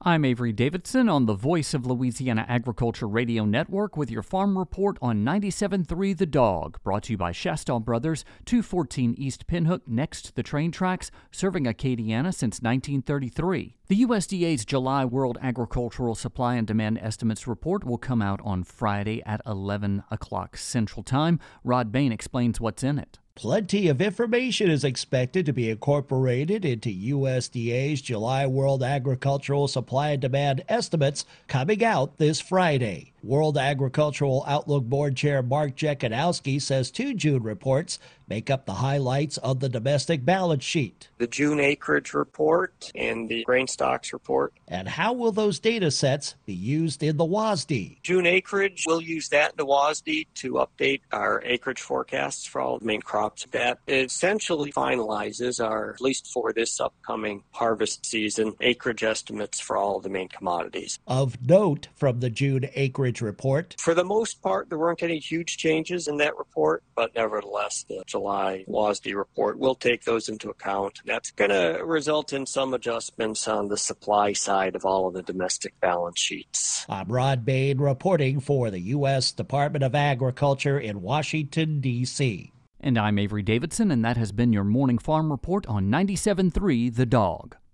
I'm Avery Davidson on the Voice of Louisiana Agriculture Radio Network with your farm report on 97.3 The Dog, brought to you by Shastall Brothers, 214 East Pinhook, next to the train tracks, serving Acadiana since 1933. The USDA's July World Agricultural Supply and Demand Estimates report will come out on Friday at 11 o'clock Central Time. Rod Bain explains what's in it. Plenty of information is expected to be incorporated into USDA's July World Agricultural Supply and Demand Estimates coming out this Friday. World Agricultural Outlook Board Chair Mark Jekanowski says two June reports make up the highlights of the domestic balance sheet. The June acreage report and the grain stocks report. And how will those data sets be used in the WASDE? June acreage, we'll use that in the WASDE to update our acreage forecasts for all the main crops. That essentially finalizes our, at least for this upcoming harvest season, acreage estimates for all the main commodities. Of note from the June acreage report, for the most part, there weren't any huge changes in that report, but nevertheless, the July WASDE report will take those into account. That's going to result in some adjustments on the supply side of all of the domestic balance sheets. I'm Rod Bain reporting for the U.S. Department of Agriculture in Washington, D.C. And I'm Avery Davidson, and that has been your Morning Farm Report on 97.3 The Dog.